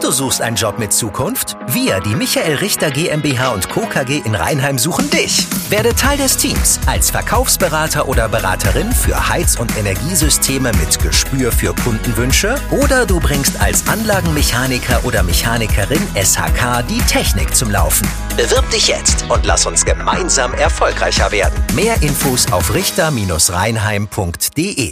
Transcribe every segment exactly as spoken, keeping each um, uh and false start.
du suchst einen Job mit Zukunft? Wir, die Michael Richter GmbH und Co. K G in Rheinheim, suchen dich. Werde Teil des Teams als Verkaufsberater oder Beraterin für Heiz- und Energiesysteme mit Gespür für Kundenwünsche oder du bringst als Anlagenmechaniker oder Mechanikerin S H K die Technik zum Laufen. Bewirb dich jetzt und lass uns gemeinsam erfolgreicher werden. Mehr Infos auf richter Bindestrich rheinheim punkt de.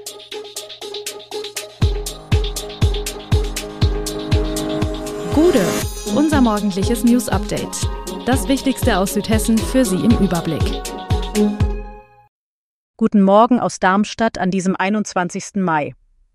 Gude, unser morgendliches News-Update. Das Wichtigste aus Südhessen für Sie im Überblick. Guten Morgen aus Darmstadt an diesem einundzwanzigsten Mai.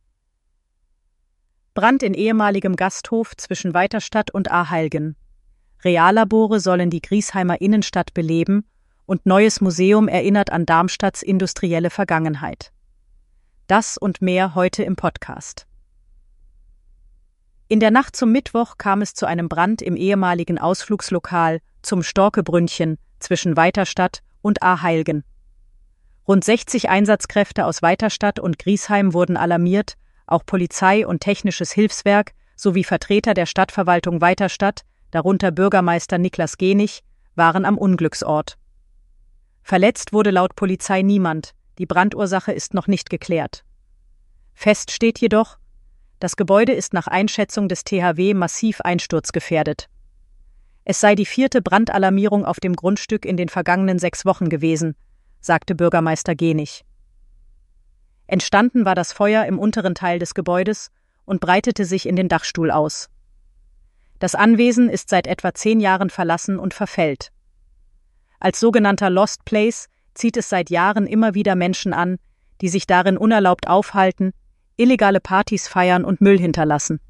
Brand in ehemaligem Gasthof zwischen Weiterstadt und Aheilgen. Reallabore sollen die Griesheimer Innenstadt beleben und neues Museum erinnert an Darmstadts industrielle Vergangenheit. Das und mehr heute im Podcast. In der Nacht zum Mittwoch kam es zu einem Brand im ehemaligen Ausflugslokal zum Storkebrünnchen zwischen Weiterstadt und Aheilgen. Rund sechzig Einsatzkräfte aus Weiterstadt und Griesheim wurden alarmiert, auch Polizei und technisches Hilfswerk sowie Vertreter der Stadtverwaltung Weiterstadt, darunter Bürgermeister Niklas Genich, waren am Unglücksort. Verletzt wurde laut Polizei niemand, die Brandursache ist noch nicht geklärt. Fest steht jedoch, das Gebäude ist nach Einschätzung des T H W massiv einsturzgefährdet. Es sei die vierte Brandalarmierung auf dem Grundstück in den vergangenen sechs Wochen gewesen, sagte Bürgermeister Genich. Entstanden war das Feuer im unteren Teil des Gebäudes und breitete sich in den Dachstuhl aus. Das Anwesen ist seit etwa zehn Jahren verlassen und verfällt. Als sogenannter Lost Place zieht es seit Jahren immer wieder Menschen an, die sich darin unerlaubt aufhalten, illegale Partys feiern und Müll hinterlassen.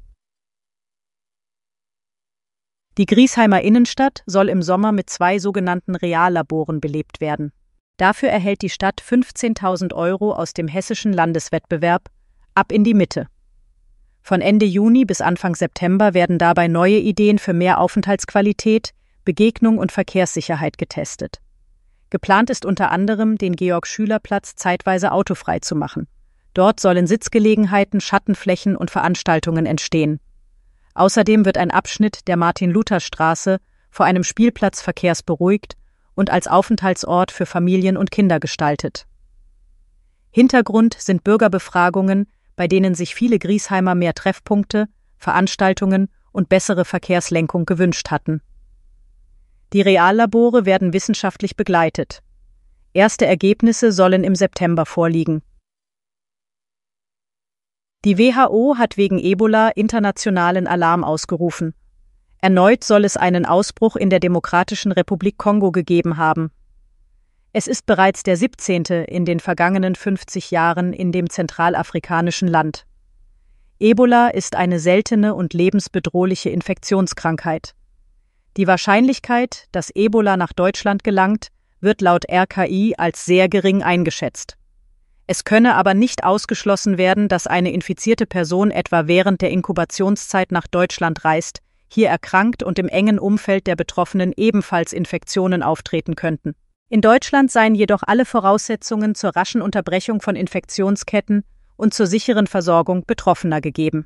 Die Griesheimer Innenstadt soll im Sommer mit zwei sogenannten Reallaboren belebt werden. Dafür erhält die Stadt fünfzehntausend Euro aus dem hessischen Landeswettbewerb Ab in die Mitte. Von Ende Juni bis Anfang September werden dabei neue Ideen für mehr Aufenthaltsqualität, Begegnung und Verkehrssicherheit getestet. Geplant ist unter anderem, den Georg-Schüler-Platz zeitweise autofrei zu machen. Dort sollen Sitzgelegenheiten, Schattenflächen und Veranstaltungen entstehen. Außerdem wird ein Abschnitt der Martin-Luther-Straße vor einem Spielplatz verkehrsberuhigt und als Aufenthaltsort für Familien und Kinder gestaltet. Hintergrund sind Bürgerbefragungen, bei denen sich viele Griesheimer mehr Treffpunkte, Veranstaltungen und bessere Verkehrslenkung gewünscht hatten. Die Reallabore werden wissenschaftlich begleitet. Erste Ergebnisse sollen im September vorliegen. Die W H O hat wegen Ebola internationalen Alarm ausgerufen. Erneut soll es einen Ausbruch in der Demokratischen Republik Kongo gegeben haben. Es ist bereits der siebzehnte in den vergangenen fünfzig Jahren in dem zentralafrikanischen Land. Ebola ist eine seltene und lebensbedrohliche Infektionskrankheit. Die Wahrscheinlichkeit, dass Ebola nach Deutschland gelangt, wird laut R K I als sehr gering eingeschätzt. Es könne aber nicht ausgeschlossen werden, dass eine infizierte Person etwa während der Inkubationszeit nach Deutschland reist, hier erkrankt und im engen Umfeld der Betroffenen ebenfalls Infektionen auftreten könnten. In Deutschland seien jedoch alle Voraussetzungen zur raschen Unterbrechung von Infektionsketten und zur sicheren Versorgung Betroffener gegeben.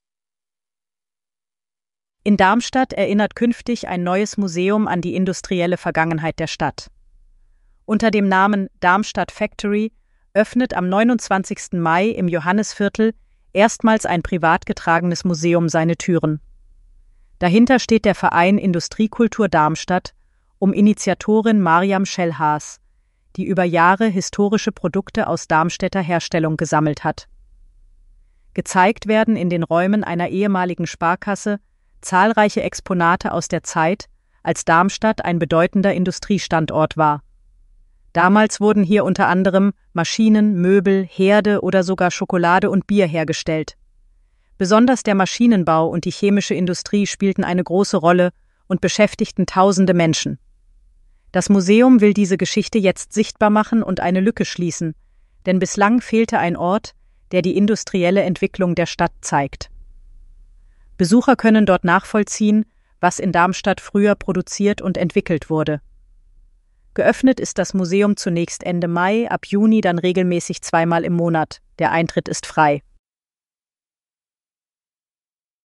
In Darmstadt erinnert künftig ein neues Museum an die industrielle Vergangenheit der Stadt. Unter dem Namen Darmstadt Factory öffnet am neunundzwanzigsten Mai im Johannisviertel erstmals ein privat getragenes Museum seine Türen. Dahinter steht der Verein Industriekultur Darmstadt um Initiatorin Mariam Schellhaas, die über Jahre historische Produkte aus Darmstädter Herstellung gesammelt hat. Gezeigt werden in den Räumen einer ehemaligen Sparkasse zahlreiche Exponate aus der Zeit, als Darmstadt ein bedeutender Industriestandort war. Damals wurden hier unter anderem Maschinen, Möbel, Herde oder sogar Schokolade und Bier hergestellt. Besonders der Maschinenbau und die chemische Industrie spielten eine große Rolle und beschäftigten tausende Menschen. Das Museum will diese Geschichte jetzt sichtbar machen und eine Lücke schließen, denn bislang fehlte ein Ort, der die industrielle Entwicklung der Stadt zeigt. Besucher können dort nachvollziehen, was in Darmstadt früher produziert und entwickelt wurde. Geöffnet ist das Museum zunächst Ende Mai, ab Juni dann regelmäßig zweimal im Monat. Der Eintritt ist frei.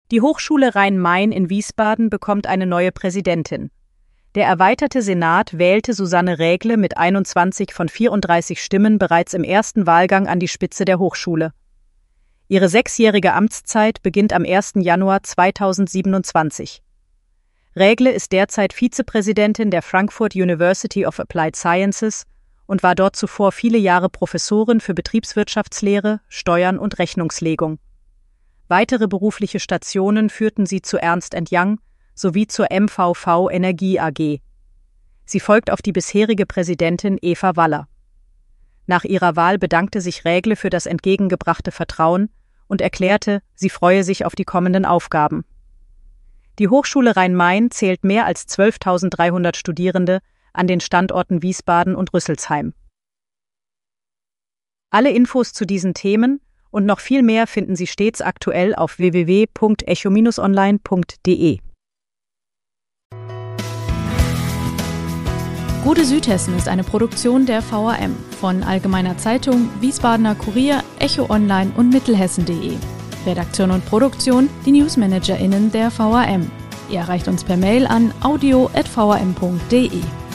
Die Hochschule Rhein-Main in Wiesbaden bekommt eine neue Präsidentin. Der erweiterte Senat wählte Susanne Rägle mit einundzwanzig von vierunddreißig Stimmen bereits im ersten Wahlgang an die Spitze der Hochschule. Ihre sechsjährige Amtszeit beginnt am ersten Januar zweitausendsiebenundzwanzig. Rägle ist derzeit Vizepräsidentin der Frankfurt University of Applied Sciences und war dort zuvor viele Jahre Professorin für Betriebswirtschaftslehre, Steuern und Rechnungslegung. Weitere berufliche Stationen führten sie zu Ernst and Young sowie zur M V V Energie A G. Sie folgt auf die bisherige Präsidentin Eva Waller. Nach ihrer Wahl bedankte sich Rägle für das entgegengebrachte Vertrauen und erklärte, sie freue sich auf die kommenden Aufgaben. Die Hochschule Rhein-Main zählt mehr als zwölftausenddreihundert Studierende an den Standorten Wiesbaden und Rüsselsheim. Alle Infos zu diesen Themen und noch viel mehr finden Sie stets aktuell auf w w w punkt echo Bindestrich online punkt de. Gute Südhessen ist eine Produktion der V A M von Allgemeiner Zeitung, Wiesbadener Kurier, Echo Online und Mittelhessen punkt de. Redaktion und Produktion, die NewsmanagerInnen der V A M. Ihr erreicht uns per Mail an audio at v a m punkt de.